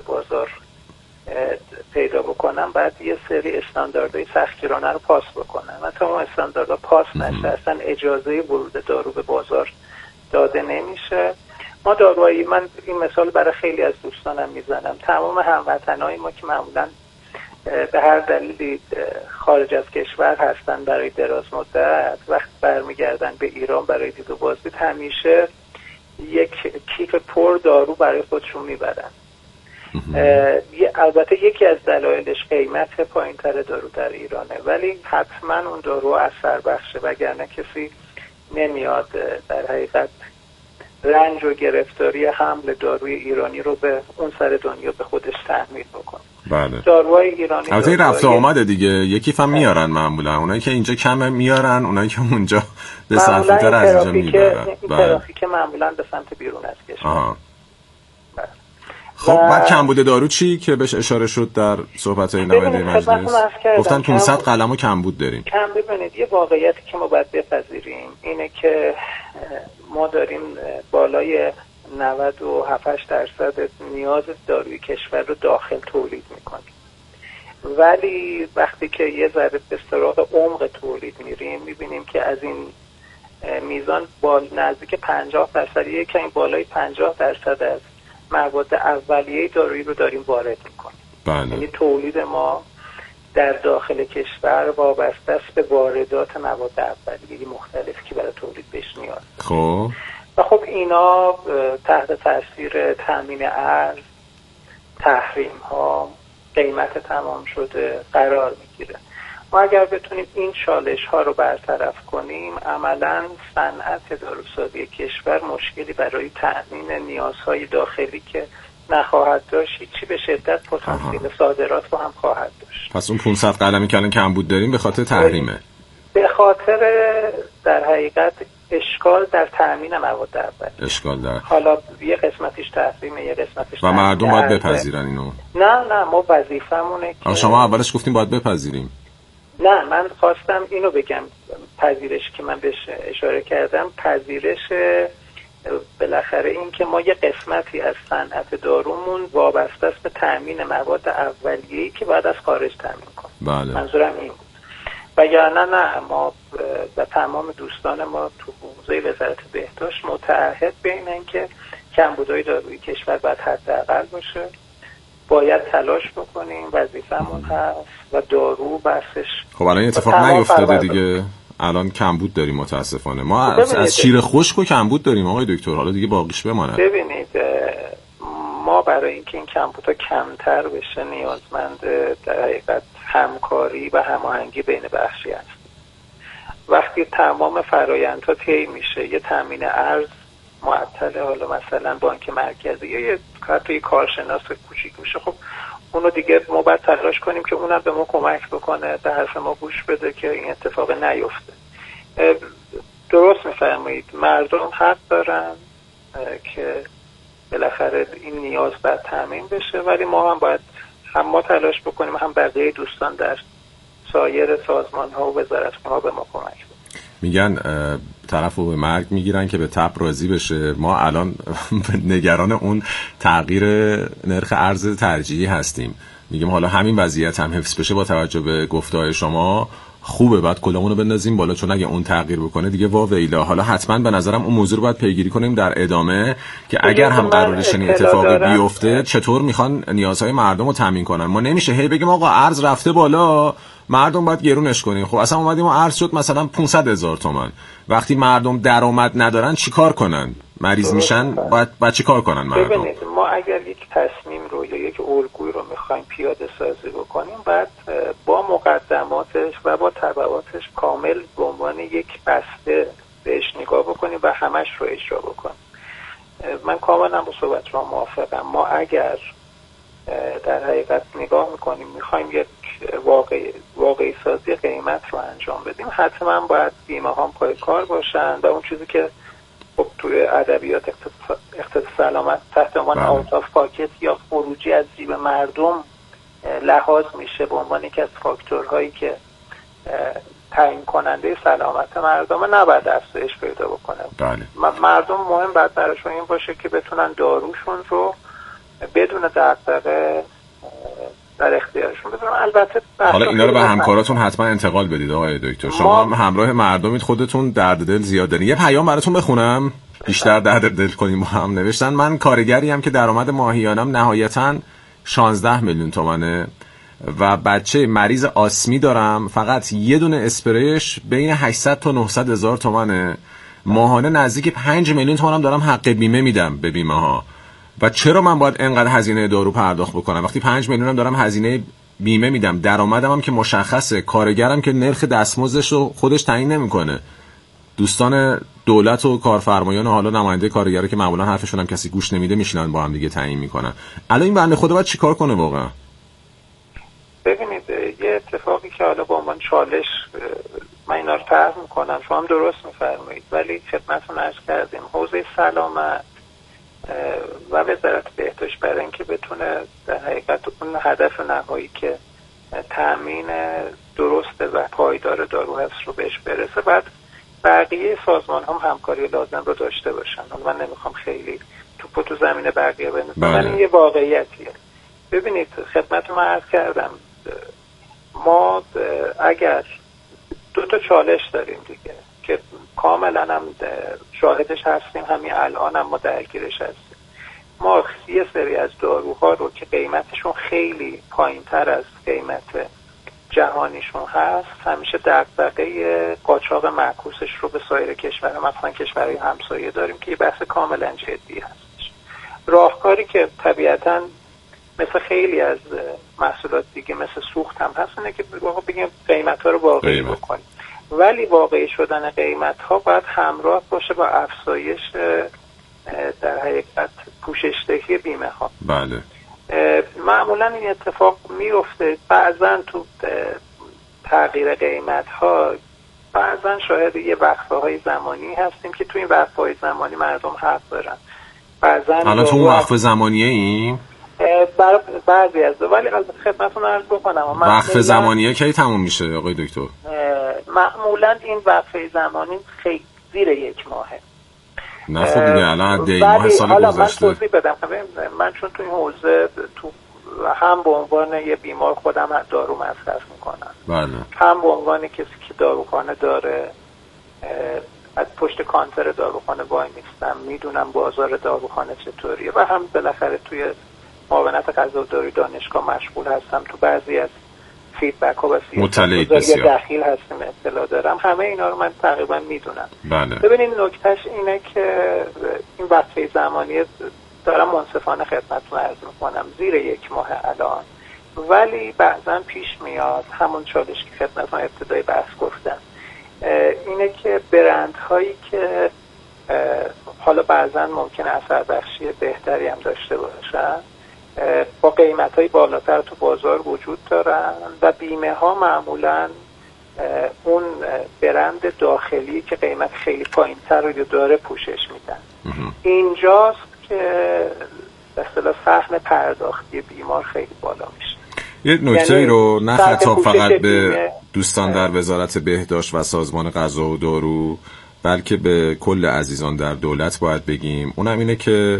بازار پیدا بکنن بعد یه سری استانداردهای سختگیرانه رو پاس بکنن و تا اون استانداردها پاس نشه اصلا اجازه ورود دارو به بازار داده نمیشه. ما داروهایی، من این مثال برای خیلی از دوستانم میزنم، تمام هموطنهای ما که معمولا به هر دلیلی خارج از کشور هستن برای دراز مدت، وقت برمیگردن به ایران برای دید و بازدید همیشه یک کیف پر دارو برای خودشون میبرن. البته یکی از دلایلش قیمت پایین‌تر دارو در ایرانه، ولی حتما اون دارو اثر بخشه، وگرنه کسی نمیاد در حقیقت رنج و گرفتاری حمل داروی ایرانی رو به اون سر دنیا به خودش تحمیل بکنه. بله. داروهای ایرانی البته این رفت آمده دیگه، یکی فهم میارن معمولا، اونایی که اینجا کم میارن، اونایی که اونجا به سخت‌تر از اینجا میبرن. این ترافیک معمولا به سمت بیرون از کشور. خب بعد کمبود دارو چی که بهش اشاره شد در صحبت‌های نماینده مجلس؟ گفتن 500 قلمو کمبود داریم. ببینید یه واقعیتی که ما باید بپذیریم اینه که ما داریم بالای 97-8% نیاز داروی کشور رو داخل تولید میکنیم، ولی وقتی که یه ذره به سراغ عمق تولید میریم میبینیم که از این میزان نزدیک 50%، یکم بالای 50% از مواد اولیه دارویی رو داریم وارد میکنیم. بله. یعنی تولید ما در داخل کشور وابسته است به واردات مواد اولیه مختلفی که برای تولید بهش میاد. خب و خب اینا تحت تاثیر تامین ارز، تحریم ها، قیمت تمام شده قرار میگیره. ما اگر بتونیم این چالش ها رو برطرف کنیم، عملاً صنعت داروسازی کشور مشکلی برای تأمین نیازهای داخلی که نخواهد داشت، هیچی به شدت پتانسیل صادرات رو هم خواهد داشت. پس اون 500 قلمی که الان کمبود داریم به خاطر تحریمه، به خاطر در حقیقت اشکال در تأمین مواد اولیه. اشکال در حالا یه قسمتش تحریمه، یه قسمتش و مردم باید بپذیرن اینو. نه ما وظیفمونه که شما اولش گفتیم باید بپذیریم. نه، من خواستم اینو بگم، پذیرش که من بهش اشاره کردم، پذیرش بالاخره این که ما یه قسمتی از صنعت دارومون وابسته است به تأمین مواد اولیه‌ای که بعد از خارج تأمین کنیم. بله. منظورم این بود. وگرنه نه، ما و تمام دوستان ما تو حوزه وزارت بهداشت متعهد به اینن که کمبودهای دارویی کشور باید حداقل باشه، باید تلاش بکنیم، وظیفمون هست و دارو بحثش. خب الان اتفاق نیفتاده دیگه، الان کمبود داریم متاسفانه. ما از شیر خشک و کمبود داریم آقای دکتر، حالا دیگه باقیش بمونه. ببینید ما برای اینکه این کمبودها کمتر بشه نیازمند در حقیقت همکاری و هماهنگی بین بخشی هست. وقتی تمام فرآیندها طی میشه، یه تامین ارز معطل، حالا مثلا بانک مرکزی یا یه کارشناس کوچیک میشه، خب اونو دیگه ما باید تلاش کنیم که اونم به ما کمک بکنه، به حرف ما گوش بده که این اتفاق نیفته. درست میفرمایید، مردم حق دارن که بالاخره این نیاز باید تامین بشه، ولی ما هم باید هم ما تلاش بکنیم، هم بقیه دوستان در سایر سازمان ها و وزارتخانه ها به ما کمک بکنن. میگن طرف رو به مرگ میگیرن که به تب راضی بشه. ما الان نگران اون تغییر نرخ ارز ترجیحی هستیم. میگیم حالا همین وضعیت هم حفظ بشه با توجه به گفته‌های شما خوبه، بعد کلامون رو بندازیم بالا، چون اگه اون تغییر بکنه دیگه واویلا. حالا حتما به نظرم اون موضوع رو باید پیگیری کنیم در ادامه که اگر هم قراره چنین اتفاقی بیفته چطور میخوان نیازهای مردم رو تامین کنن. ما نمیشه هی بگیم آقا ارز رفته بالا مردم باید گرونش کنیم. خب اصلا اومدیم ارز شد مثلا 500,000 تومان، وقتی مردم درآمد ندارن چیکار کنن؟ مریض میشن، باید چیکار کنن مردم؟ ببینید ما اگر یک تصمیم رو یا یک الگوی رو میخوایم پیاده سازی بکنیم، بعد با مقدماتش و با تبعاتش کامل به عنوان یک بسته بهش نگاه بکنیم و همش رو اجرا بکنیم. من کاملا با صحبت رو موافقم. ما اگر در حقیقت نگاه میکنیم میخوایم یک واقعی سازی قیمت رو انجام بدیم، حتما باید بیمه هم پای کار باشن و اون چیزی که خب توی ادبیات اقتصاد سلامت تحت عنوان آوت آف پاکت یا خروجی از جیب مردم لحاظ میشه به عنوان یکی از فاکتورهایی که تعیین کننده سلامت مردم، نباید افزایش پیدا بکنه. بله. مردم مهم باید براشون این باشه که بتونن داروشون رو بدون دغدغه در اختیارشون بذارم. البته حالا اینا رو به همکاراتون حتما انتقال بدید آقای دکتر. شما هم همراه مردمید، خودتون درد دل زیاد دارین. یه پیام براتون بخونم بیشتر درد دل کنیم با هم. نوشتن من کارگری ام که درآمد ماهیانم نهایتاً 16 میلیون تومانه و بچه مریض آسمی دارم، فقط یه دونه اسپریش بین 800 تا 900 هزار تومانه، ماهانه نزدیک 5 میلیون تومانم دارم حق بیمه میدم به بیمه ها. و چرا من باید انقدر هزینه دارو پرداخت بکنم وقتی 5 میلیونم دارم هزینه بیمه میدم؟ درآمدم هم که مشخصه، کارگرم که نرخ دستمزدش رو خودش تعیین نمیکنه. دوستان دولت و کارفرمایان و حالا نماینده کارگرا که معمولا حرفشون هم کسی گوش نمیده میشینن با هم دیگه تعیین میکنن. الان این بنده خدا باید چیکار کنه واقعا؟ ببینید یه اتفاقی که حالا با عنوان چالش من اینا رو طرح میکنم، شما هم درست میفرمایید، ولی خدمتتون عرض کردیم حوزه سلامت و وزارت بهداشت برای اینکه بتونه در حقیقت اون هدف نهایی که تامین درست و پایدار دارو هست رو بهش برسه، بعد بقیه سازمان هم همکاری لازم رو داشته باشن. من نمیخوام خیلی توپو تو زمین بقیه بندازم، ولی این یه واقعیتیه. ببینید خدمتتون عرض کردم ما اگر 2 تا چالش داریم دیگه که کاملا هم شاهدش هستیم، همین الان هم ما درگیرش هستیم. ما یه سری از داروها رو که قیمتشون خیلی پایین تر از قیمت جهانیشون هست، همیشه دغدغه قاچاق معکوسش رو به سایر کشورها، مثلا کشورهای همسایه داریم که یه بحث کاملا جدی هستش. راهکاری که طبیعتاً مثل خیلی از محصولات دیگه مثل سوخت هم هست اینه که بگیم قیمت‌ها رو واقعی بکنیم، ولی واقعی شدن قیمت‌ها باید همراه باشه با افزایش در حقیقت پوشش‌دهی بیمه ها. بله. معمولا این اتفاق میفته بعضن تو تغییر قیمت‌ها، بعضن شاید یه وقفه‌های زمانی هستیم که تو این وقفه‌های زمانی مردم حق دارن. بعضن الان تو وقفه زمانیه این بعضی از ولی خدمتتون عرض بکنم وقفه زمانیه کی تموم میشه آقای دکتر؟ معمولا این وقفه زمانی خیلی زیر 1 ماهه. نه خب دیگه الان دی ماه سال حالا گذشته. من توضیح بدم. من چون تو این حوزه تو هم به عنوان یه بیمار خودم دارو مصرف میکنم، بله، هم به عنوان کسی که داروخانه داره از پشت کانتر داروخانه وای میستم، میدونم بازار داروخانه چطوریه، و هم بالاخره توی معاونت غذا و داروی دانشگاه مشغول هستم، تو بعضی از فیدبک ها و مطلع بسیار دخیل هستم، اطلاع دارم، همه اینا رو من تقریبا میدونم. بله. ببینید نکتهش اینه که این وقفه زمانی دارم منصفانه خدمتتون عرض میکنم زیر 1 ماه الان، ولی بعضا پیش میاد همون چالش که خدمتتون ابتدای بحث گفتم، اینه که برندهایی که حالا بعضا ممکنه اثر بخشی بهتری هم داشته باشن با قیمت‌های بالاتر تو بازار وجود دارن و بیمه ها معمولاً اون برند داخلی که قیمت خیلی پایین‌تر رو داره پوشش میدن. اینجاست که به اصطلاح سهم پرداختی بیمار خیلی بالا میشه. یه نکته رو نه خطاب فقط به دوستان در وزارت بهداشت و سازمان غذا و دارو، بلکه به کل عزیزان در دولت باید بگیم، اونم اینه که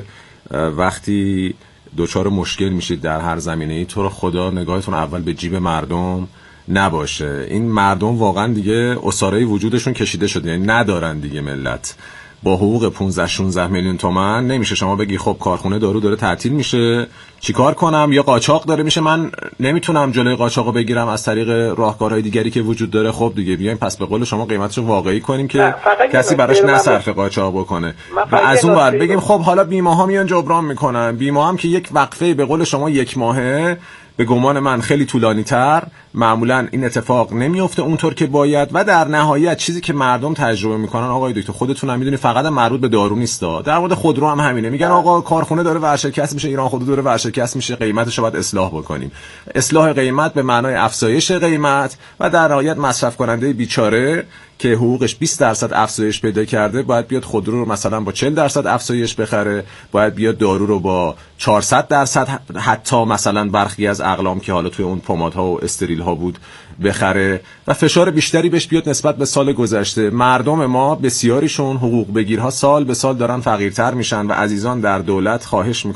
وقتی دوچار مشکل میشید در هر زمینه‌ای، تو رو خدا نگاهتون اول به جیب مردم نباشه. این مردم واقعا دیگه اسارای وجودشون کشیده شده، یعنی ندارن دیگه. ملت با حقوق 15-16 میلیون تومان نمیشه شما بگی خب کارخونه دارو داره تعطیل میشه چیکار کنم، یا قاچاق داره میشه من نمیتونم جلوی قاچاقو بگیرم از طریق راهکارهای دیگری که وجود داره. خب دیگه بیایم پس به قول شما قیمتشو واقعی کنیم که کسی براش نصرف قاچاق بکنه، و از اون ور بگیم خب حالا بیمه ها میان جبران میکنن. بیمه هم که یک وقفه به قول شما 1 ماهه، به گمان من خیلی طولانی تر معمولا این اتفاق نمیفته اونطور که باید، و در نهایت چیزی که مردم تجربه میکنن آقای دکتر خودتون هم میدونید فقط مربوط به دارو نیستا، در مورد خودرو هم همینه. میگن آقا کارخونه داره ورشکست میشه، ایران خودرو داره ورشکست میشه، قیمتش رو باید اصلاح بکنیم. اصلاح قیمت به معنای افزایش قیمت، و در نهایت مصرف کننده بیچاره که حقوقش 20% افزایش پیدا کرده باید بیاد خودرو رو مثلا با 40% افزایش بخره، باید بیاد دارو رو با 400% حتی مثلا برخی از اقلام که حالا توی اون پمادها و استریل ها بود بخره و فشار بیشتری بهش بیاد نسبت به سال گذشته. مردم ما بسیاریشون حقوق بگیرها سال به سال دارن فقیرتر میشن و عزیزان در دولت خواهش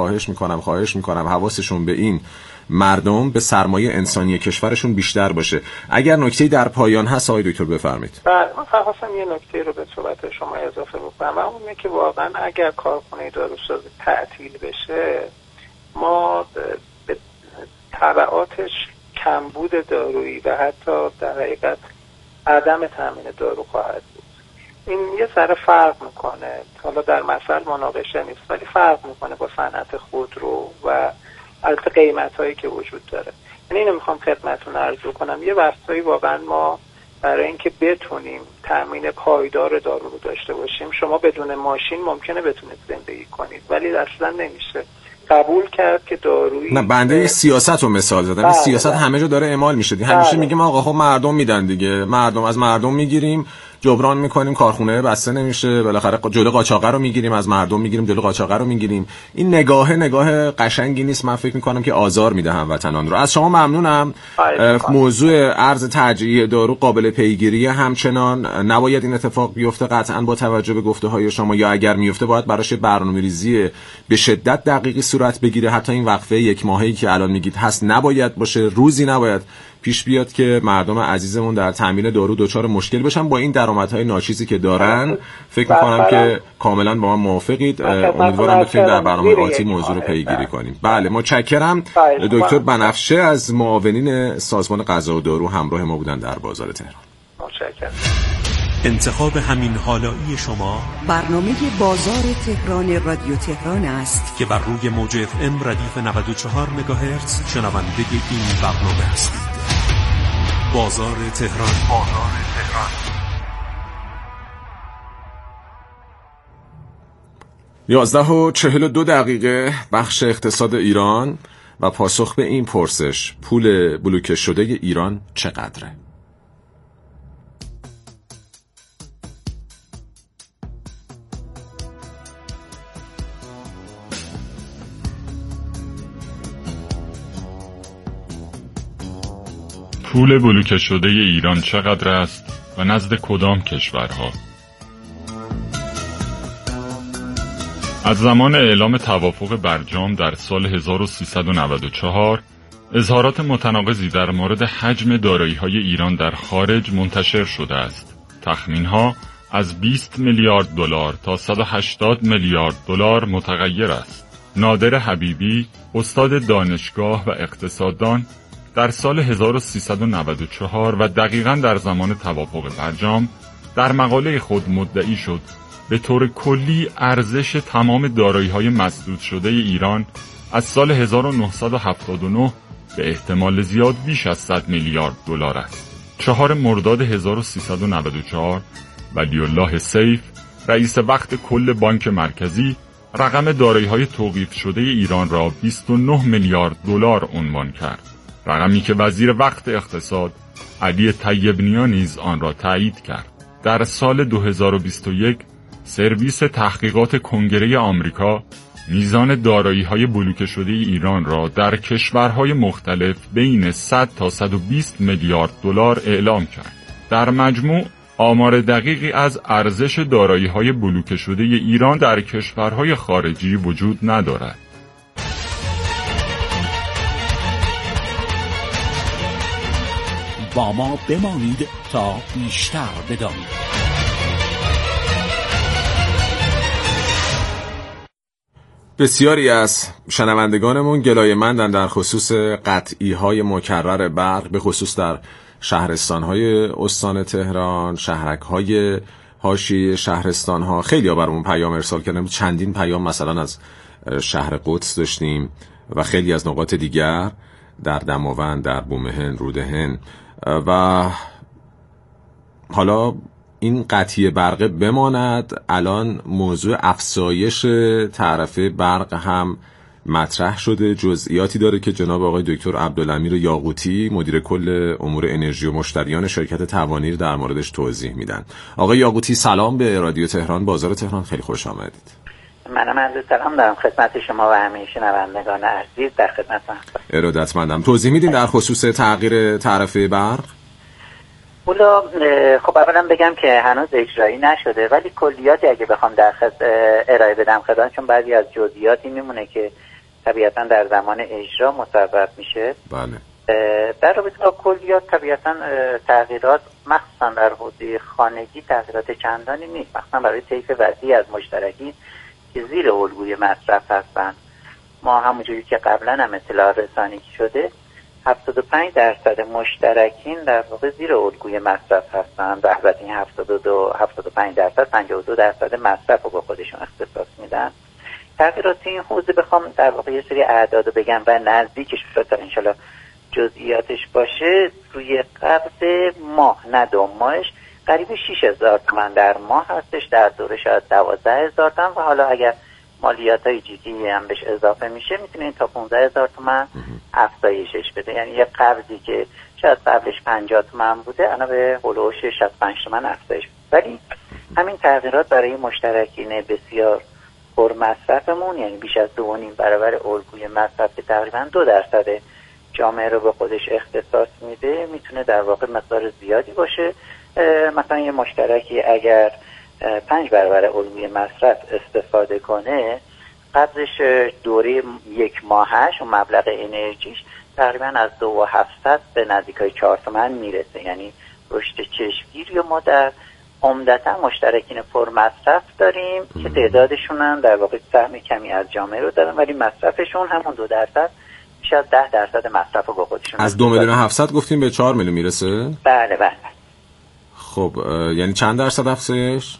میکنم حواسشون به این مردم، به سرمایه انسانی کشورشون بیشتر باشه. اگر نکته‌ای در پایان هست آقای دکتر بفرمایید. من خواستم یه نکته رو به صحبت شما اضافه بکنم و اون اینه که واقعا اگر کارخونه داروسازی تعطیل بشه ما به تبعاتش کمبود دارویی و حتی در حقیقت عدم تامین دارو خواهد بود. این یه ذره فرق میکنه، حالا در مثل مناقشه نیست ولی فرق میکنه با صنعت خودرو و البته قیمتایی که وجود داره. یعنی اینو میخوام خدمتتون عرض کنم، یه وقتایی واقعا ما برای اینکه بتونیم تامین پایدار دارو رو داشته باشیم، شما بدون ماشین ممکنه بتونید زندگی کنید ولی اصلا نمیشه قبول کرد که دارویی. نه بنده سیاست رو مثال زدم. این سیاست همه جا داره اعمال میشه. همیشه میگیم آقا خب مردم میدن دیگه، مردم از مردم میگیریم جبران میکنیم، کارخونه بسته نمیشه، بالاخره جلو قاچاق رو میگیریم، از مردم میگیریم جلو قاچاق رو میگیریم. این نگاه قشنگی نیست. من فکر میکنم که آزار میده هموطنان رو. از شما ممنونم. موضوع ارز ترجیحی دارو قابل پیگیری، همچنان نباید این اتفاق بیفته قطعا با توجه به گفته های شما، یا اگر میفته باید براش برنامه‌ریزی به شدت دقیقی صورت بگیره. حتی این وقفه یک ماهه‌ای که الان میگید هست نباید باشه، روزی نباید پیش بیاد که مردم عزیزمون در تامین دارو دچار مشکل بشن با این درآمدهای ناچیزی که دارن. فکر می‌کنم که کاملا با من موافقید. امیدوارم بتونیم در برنامه آتی موضوع رو پیگیری کنیم. بله متشکرم. دکتر بنفشه از معاونین سازمان غذا و دارو همراه ما بودن در بازار تهران. متشکرم. انتخاب همین حالایی شما برنامه بازار تهران رادیو تهران است که بر روی موج FM ردیف 94 مگاهرتز شنونده این برنامه هستید. بازار تهران. 11:42 بخش اقتصاد ایران و پاسخ به این پرسش: پول بلوکه شده ایران چقدره؟ پول بلوکه شده ایران چقدر است و نزد کدام کشورها؟ از زمان اعلام توافق برجام در سال 1394 اظهارات متناقضی در مورد حجم دارایی‌های ایران در خارج منتشر شده است. تخمین‌ها از 20 میلیارد دلار تا 180 میلیارد دلار متغیر است. نادر حبیبی، استاد دانشگاه و اقتصاددان، در سال 1394 و دقیقاً در زمان توافق برجام در مقاله خود مدعی شد به طور کلی ارزش تمام دارایی‌های مسدود شده ایران از سال 1979 به احتمال زیاد بیش از 100 میلیارد دلار است. 4 مرداد 1394 ولی‌الله سیف، رئیس وقت کل بانک مرکزی، رقم دارایی‌های توقیف شده ایران را 29 میلیارد دلار عنوان کرد. رقمی که وزیر وقت اقتصاد علی طیب‌نیا نیز آن را تایید کرد. در سال 2021 سرویس تحقیقات کنگره آمریکا میزان دارایی‌های بلوکه شده ایران را در کشورهای مختلف بین 100 تا 120 میلیارد دلار اعلام کرد. در مجموع آمار دقیقی از ارزش دارایی‌های بلوکه شده ایران در کشورهای خارجی وجود ندارد. با ما بمانید تا بیشتر بدانید. بسیاری از شنوندگانمون گلایه‌مندن در خصوص قطعی‌های مکرر برق، به خصوص در شهرستان‌های استان تهران، شهرک‌های حاشیه شهرستان‌ها. خیلی‌ها برامون پیام ارسال کردن، چندین پیام مثلا از شهر قدس داشتیم و خیلی از نقاط دیگر در دماوند، در بومهن، رودهن. و حالا این قطعی برق بماند، الان موضوع افزایش تعرفه برق هم مطرح شده. جزئیاتی داره که جناب آقای دکتر عبدالامیر یاقوتی، مدیر کل امور انرژی و مشتریان شرکت توانیر، در موردش توضیح میدن. آقای یاقوتی سلام به رادیو تهران بازار تهران، خیلی خوش آمدید. منم عرض سلام دارم خدمت شما و همه شنوندگان عزیز، در خدمتم. ارادتمندم. توضیح میدین در خصوص تغییر تعرفه برق؟ اولا خب اولا بگم که هنوز اجرایی نشده، ولی کلیاتی اگه بخوام در ارائه بدم خدمت، چون بعضی از جزئیاتی میمونه که طبیعتا در زمان اجرا مصوب میشه. بله. در رابطه با کلیات طبیعتا تغییرات مخصوصا در حوزه خانگی تغییرات چندانی نیست، مخصوصا برای طیف وسیع از مشترکین که زیر الگوی مصرف هستند. ما همونجوری که قبلا هم اطلاع رسانی شده 75% مشترکین در واقع زیر الگوی مصرف هستند و البته این 75% 52% مصرف رو با خودشون اختصاص میدن. تغییرات این حوزه بخوام در واقع یه سری اعداد رو بگم و نزدیکش تا انشالله جزئیاتش باشه، روی قبض ماه نه 2 ماهش قریب 6,000 تومان در ماه هستش، در دوره شاید 12,000 تومان و حالا اگر مالیاتای جدی هم بهش اضافه میشه میتونه تا 15,000 تومان افزایشش بده. یعنی یه قبضی که شاید قبلش 50 تومان بوده الان به هولوش 65 تومان افزایش بده. ولی همین تغییرات برای مشترکین بسیار پر مصرفمون، یعنی بیش از 2.5 برابر الگوی مصرف که تقریبا 2% جامعه رو به خودش اختصاص میده، میتونه در واقع مقدار زیادی باشه. مثلا یه مشترکی اگر 5 برابر الگوی مصرف استفاده کنه، قبضش دوره 1 ماهش و مبلغ انرژیش تقریبا از 2,700 به نزدیکای 4 تومن میرسه. یعنی رشد چشمگیری ما در عمدتا مشترکین پر مصرف داریم که تعدادشون هم در واقع سهم کمی از جامعه رو دارن، ولی مصرفشون همون 2% شاید 10% مصرف رو با خودشون. از 2,700,000 گفتیم به 4 میلیون میرسه؟ بله بله. خب یعنی چند درصد افزایش؟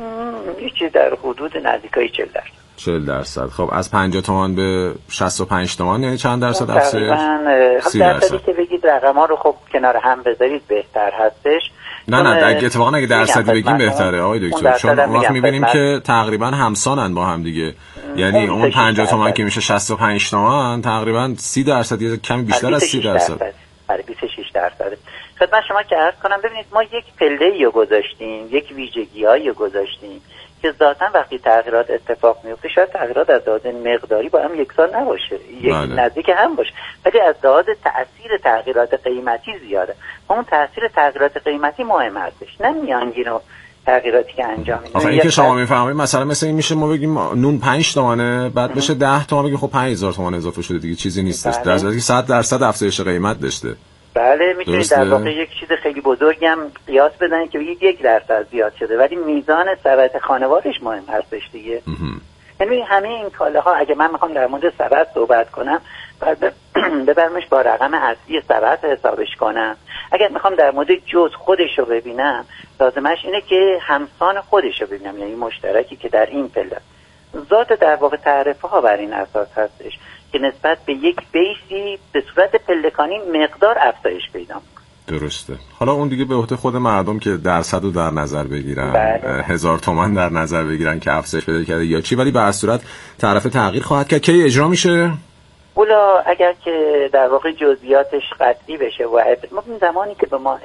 یه چیز در حدود نزدیکای 40%. 40%. خب از 50 تومان به 65 تومان یعنی چند درصد افزایش؟ تقریبا درصدی که بگید رقم‌ها رو خب کنار هم بذارید بهتر هستش. نه اتفاقا اگه درصدی بگیم بهتره آقای دکتر، چون اون وقت می‌بینیم که تقریبا همسانن با هم دیگه. یعنی اون 50 تومان که میشه 65 تومان تقریبا 30% یا کمی بیشتر از 30%. برای 26%. خدمت شما که عرض کنم ببینید ما یک پله‌ای رو گذاشتیم، یک ویژگی‌هایی رو گذاشتیم که ذاتاً وقتی تغییرات اتفاق میفته شاید تغییرات از لحاظ مقداری با هم یکسان نباشه، نزدیک هم باشه، ولی از لحاظ تأثیر تغییرات قیمتی زیاده. اون تأثیر تغییرات قیمتی مهم هستش، نه میانگین و تغییراتی که انجام میدیم. آخه این که شما میفهمید مثلا مثل این میشه ما بگیم نون 5 تومانه بعد بشه 10 تومان بگیم خب 5,000 تومان اضافه شده دیگه چیزی نیستش، در حالی که 100% افزایش قیمت داشته. بله میتونید در واقع یک چیز خیلی بزرگی هم قیاس بزنید که بگید 1% زیاد شده، ولی میزان ثروت خانوارش مهم هستش دیگه. یعنی همه این کالاها اگه من میخوام در مورد ثروت صحبت کنم باید ببرمش با رقم اصلی ثروت حسابش کنم. اگر میخوام در مورد جز خودش رو ببینم لازمش اینه که همسان خودش رو ببینم، یعنی مشترکی که در این پله ذات در واقع تعرفه ها بر این اساس هستش که نسبت به یک بیسی به صورت پلکانی مقدار افزایش پیدا می‌کنه. درسته. حالا اون دیگه به عهده خود مردم که درصد رو در نظر بگیرن، 1000 تومان در نظر بگیرن که افزایش پیدا کرده یا چی، ولی به هر صورت تعرفه تغییر خواهد کرد. کی اجرا میشه؟ اولا اگر که در واقع جزئیاتش قطعی بشه و زمانی که به ما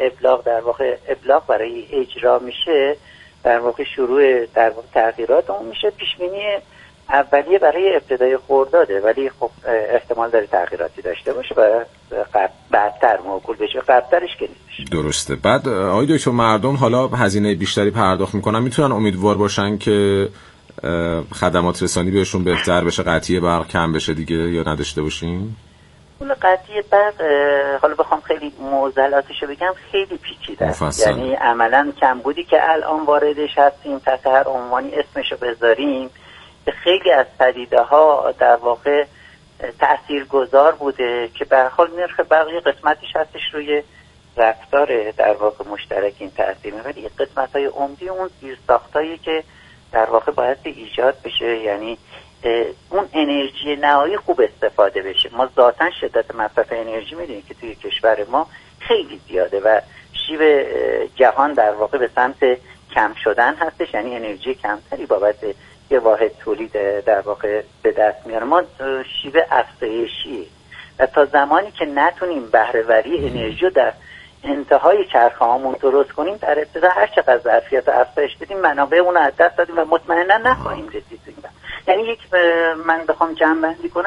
ابلاغ برای اجرا میشه در واقع شروع در واقع تغییرات اون میشه. پیشبینی اولیه برای ابتدای خرداده، ولی خب احتمال داره تغییراتی داشته باشه و بعدتر موکول بشه، قبلترش که نیستش. درسته. بعد آقای دکتر مردم حالا هزینه بیشتری پرداخت میکنن، میتونن امیدوار باشن که خدمات رسانی بهشون بهتر بشه، قطعی برق کم بشه دیگه، یا نداشته باشیم؟ اون قطعی برق حالا بخوام خیلی معضلاتشو بگم خیلی پیچیده است. یعنی عملاً کمبودی که الان واردش هستیم تحت هر عنوانی اسمشو بذاریم به خیلی از پدیده ها در واقع تاثیرگذار بوده که به هر حال نرخ برق قسمتش هستش روی رفتار در واقع مشترکین تاثیر می‌ذاره، ولی قسمت‌های عمدی اون زیرساختایی که در واقع باید ایجاد بشه، یعنی اون انرژی نهایی خوب استفاده بشه. ما ذاتاً شدت مصرف انرژی می‌دونیم که توی کشور ما خیلی زیاده و شیب جهان در واقع به سمت کم شدن هستش، یعنی انرژی کمتری بابت یه واحد تولید در واقع به دست میاره. ما شیب افزایشی و تا زمانی که نتونیم بهره‌وری انرژی رو در انتهای چرخه هامون درست کنیم، در ابتدا هر چقدر ظرفیت افزایش بدیم منابع اون رو از دست دادیم و مطمئنا نخواهیم رسید. یعنی من بخوام جمع بندی کنم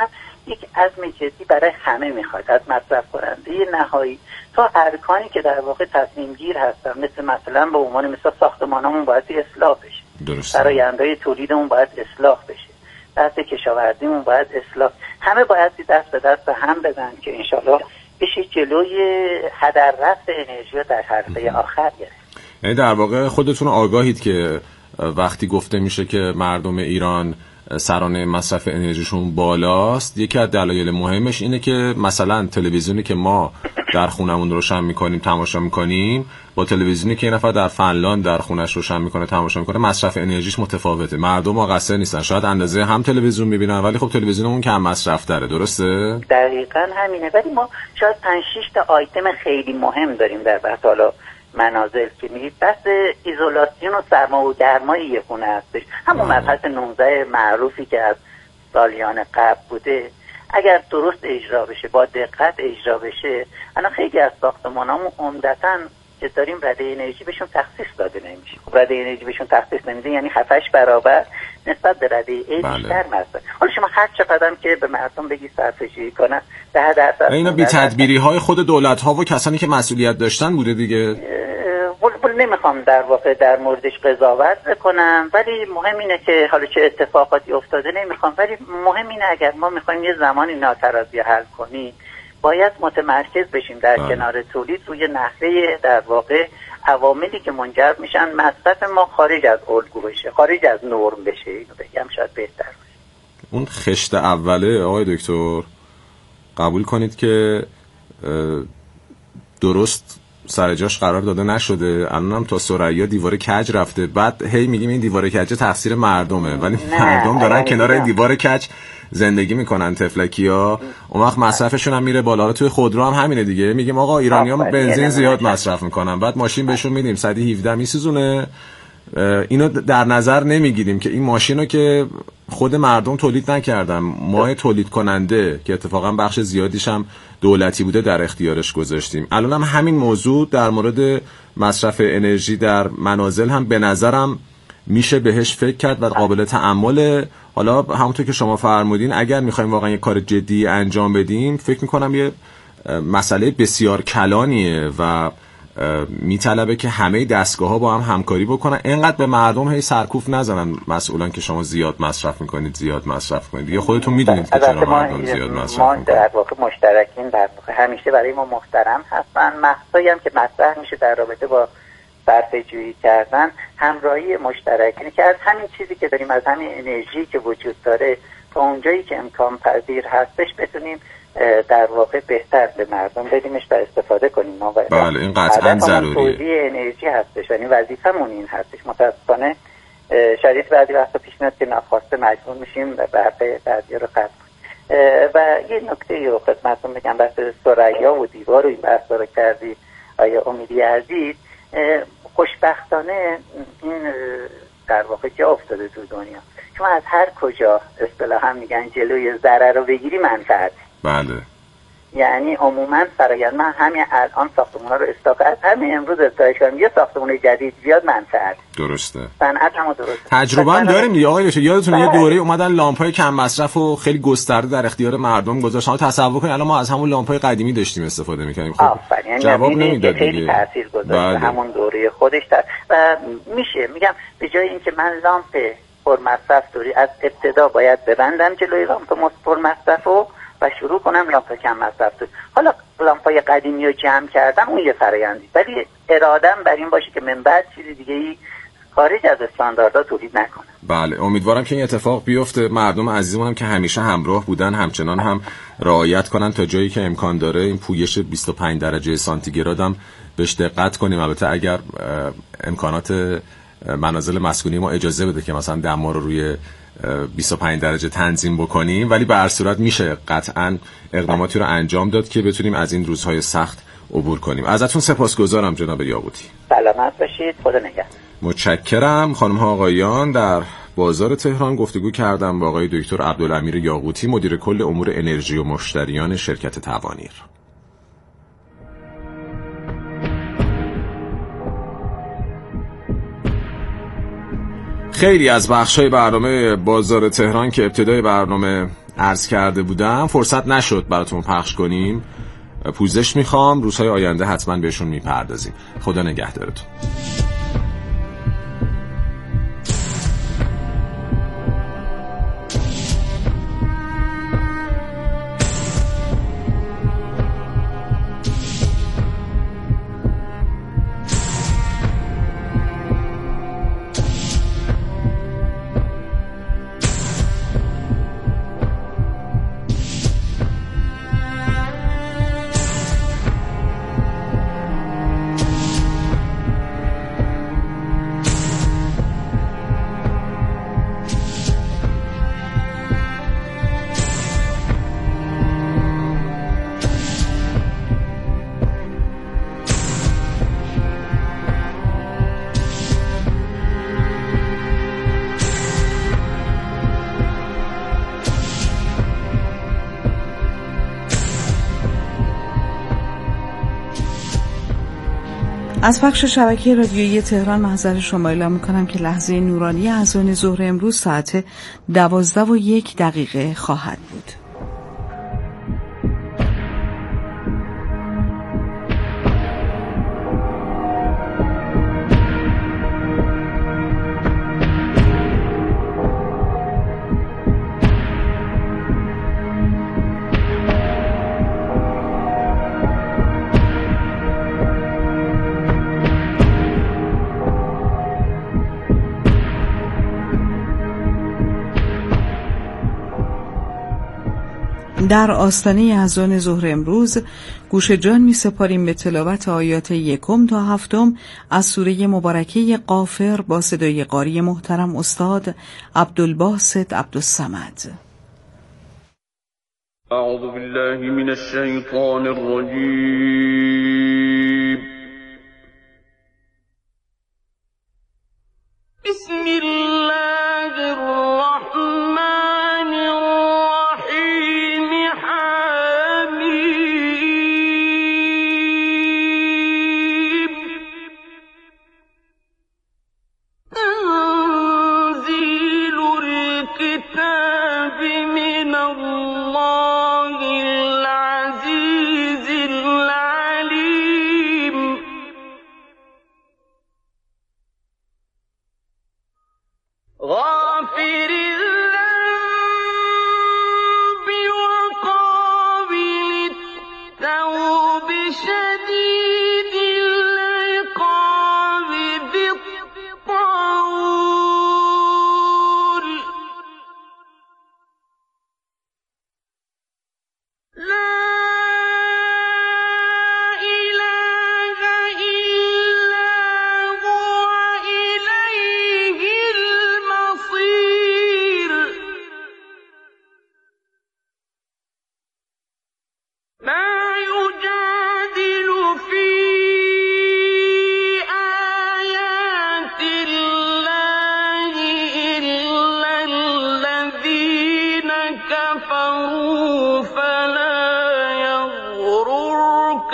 یک عزم جدی برای همه میخواد، از مصرف کننده نهایی تا ارکانی که در واقع تصمیم گیر هستن، مثلا به عنوان مثلا ساختمانمون باید اصلاح بشه، درسته، فرآیندهای تولیدمون باید اصلاح بشه، بحث کشاورزیمون باید اصلاح، همه باید دست به دست هم بدن که انشالله بشه جلوی هدر رفت انرژی در حرفه آخر گرفت. یعنی در واقع خودتون آگاهید که وقتی گفته میشه که مردم ایران سرانه مصرف انرژیشون بالاست، یکی از دلایل مهمش اینه که مثلا تلویزیونی که ما در خونمون روشن میکنیم تماشا میکنیم با تلویزیونی که یه نفر در فنلاند در خونش روشن میکنه تماشا میکنه مصرف انرژیش متفاوته. مردم مقصر نیستن، شاید اندازه هم تلویزیون میبینن ولی خب تلویزیونمون کم مصرف داره. درسته؟ دقیقاً همینه. ولی ما شاید 5-6 تا آیتم خیلی مهم داریم در بحث حالا منازل که میگید بحث ایزولاسیون و سرما و گرمای یه خونه هستش، همون مبحث 19 معروفی که از سالیان قبل بوده اگر درست اجرا بشه، با دقت اجرا بشه، الان خیلی از ساختمانامون عمدتاً که داریم رده انرژی بهشون تخصیص داده نمیشه. رده انرژی بهشون تخصیص نمیده یعنی 7-8 برابر نسبت به رده بیشتر مصرف. حالا شما هر چقدر که به مردم بگی صرفه‌جویی کنن 10% اینا بی‌تدبیری‌های خود دولت‌ها و کسانی که مسئولیت داشتن بوده دیگه. نمیخوام در واقع در موردش قضاوت بکنم، ولی مهم اینه که حالا چه اتفاقاتی افتاده نمیخوام، ولی مهم اینه اگر ما میخوایم یه زمانی ناترازی حل کنیم باید متمرکز بشیم در کنار تولید روی نحوه در واقع عواملی که منجر میشن مصرف ما خارج از الگو بشه، خارج از نرم بشه. اینو بگم شاید بهتر باشه. اون خشت اوله آقای دکتر قبول کنید که درست سر جاش قرار داده نشده. الانم تا ثریا دیوار کج رفته، بعد هی میگیم این دیوار کج تقصیر مردمه، ولی مردم دارن کنار این دیوار کج زندگی میکنن، تفلکی‌ها. اون وقت مصرفشون هم میره بالا. توی خودرو هم همینه دیگه، میگیم آقا ایرانی‌ها بنزین زیاد مصرف میکنن، بعد ماشین بهشون میدیم 117 میسوزونه. اینو در نظر نمیگیریم که این ماشینو که خود مردم تولید نکردن، ما تولید کننده که اتفاقا بخش زیادیش هم دولتی بوده در اختیارش گذاشتیم. الان هم همین موضوع در مورد مصرف انرژی در منازل هم به نظرم میشه بهش فکر کرد و قابل تأمل. حالا همونطور که شما فرمودین اگر میخوایم واقعا یه کار جدی انجام بدیم، فکر میکنم یه مسئله بسیار کلانیه و میطلبه که همه دستگاه‌ها با هم همکاری بکنن، اینقدر به مردم هی سرکوف نزنن مسئولان که شما زیاد مصرف میکنید. یا خودتون میدونید که چرا مردم زیاد مصرف ما میکنن. در واقع مشترکین در واقع همیشه برای ما محترم هستن. مقصدی هم که مطرح میشه در رابطه با صرفه‌جویی کردن، همراهی مشترکین که از همین چیزی که داریم، از همین انرژی که وجود داره تا اونجایی که امکان پذیر هستش بتونیم در واقع بهتر به مردم بدیمش و استفاده کنیم. ما بله این قطعا ضروریه. توزیع انرژی هستش، یعنی وظیفمون این هستش. متاسفانه شرایط بعضی وقتا پیش میاد که ناخواسته مجبور میشیم برای بعضیا رو قطع کنیم. و یه نکته رو خدمتتون بگم، بحث ثریا و دیوار رو این بحث رو کردی آیا امیدی عزیز. خوشبختانه این در واقع جا افتاده تو دنیا، شما از هر کجا اصطلاحا میگن جلوی ضرر رو بگیری منفعت. بله. یعنی عموما فرآیند من همین الان ساختمونا رو استاک همین امروز استاک کردم، یه ساختمون جدید بیاد منفعت. درسته. صنعت هم درسته. تجربه هم داریم دیگه آقای دکتر. یادتونه یه دوره اومدن لامپای کم مصرف و خیلی گسترده در اختیار مردم گذاشتن. تصور کنید الان ما از همون لامپای قدیمی داشتیم استفاده می‌کردیم. خب جواب نمیداد دیگه. خیلی تاثیر گذاشت همون دوره خودش و میشه میگم به جای اینکه من لامپ پرمصرف دوری از ابتدا باید ببندم جلوی لامپ پرمصرف و شروع کنم لامپ کم مصرف. حالا لامپای قدیمی رو جمع کردم، اون یه فرآیندی، ولی ارادم بر این باشه که من بعد چیز دیگه‌ای خارج از استانداردها تولید نکنم. بله امیدوارم که این اتفاق بیفته. مردم عزیزمون هم که همیشه همراه بودن همچنان هم رعایت کنن تا جایی که امکان داره. این پویش 25 درجه سانتیگراد هم بهش دقت کنیم. البته اگر امکانات منازل مسکونی ما اجازه بده که مثلا دما رو روی 25 درجه تنظیم بکنیم، ولی به هر صورت میشه قطعاً اقداماتی رو انجام داد که بتونیم از این روزهای سخت عبور کنیم. ازتون سپاسگزارم جناب یاقوتی. سلامت باشید، خدا نگهدار. متشکرم. خانم ها آقایان، در بازار تهران گفتگو کردم با آقای دکتر عبدالامیر یاقوتی، مدیر کل امور انرژی و مشتریان شرکت توانیر. خیلی از بخش‌های برنامه بازار تهران که ابتدای برنامه عرض کرده بودم فرصت نشد براتون پخش کنیم. پوزش میخوام، روزهای آینده حتما بهشون میپردازیم. خدا نگهدارتون. از پخش شبکه رادیویی تهران معذرت شما اعلام می‌کنم که لحظه نورانی اذان ظهر امروز ساعت 12:01 خواهد بود. در آستانه اذان ظهر امروز گوش جان می سپاریم به تلاوت آیات 1 تا 7 از سوره مبارکه غافر با صدای قاری محترم استاد عبدالباسط عبدالصمد. اعوذ بالله من الشیطان الرجیم. بسم الله الرحمن الرحیم. حمیم. تنزیل الكتاب من الله العزیز العلیم. غافر الذنب وقابل التوب شديد العقاب ذي الطول. لا إله إلا هو إليه المصير. ما يجادل في آيات الله إلا الذين كفروا فلا يغررك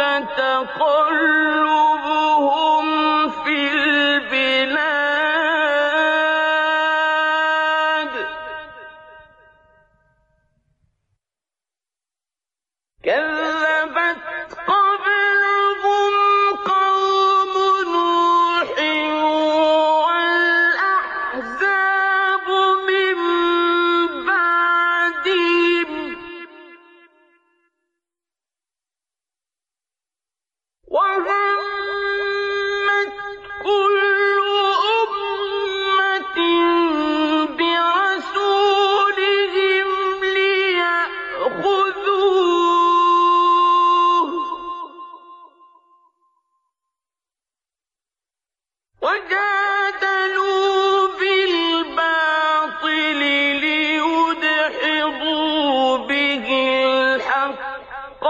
تقلبهم في البلاد. كذبت قبلهم قوم نوح والأحزاب من بعدهم. وهمت كل أمة برسولهم ليأخذوه. وجادلوا بالباطل ليدحضوا به الحق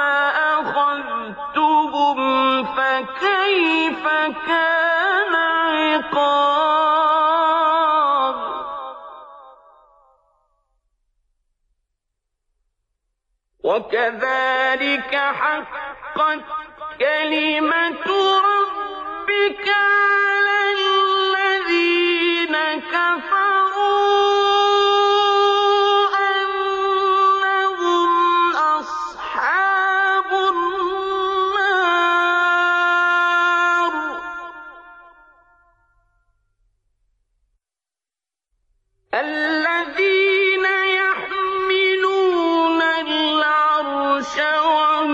فأخذتهم فكيف كان عقاب. وكذلك حقت كلمة ربك على الذين كفروا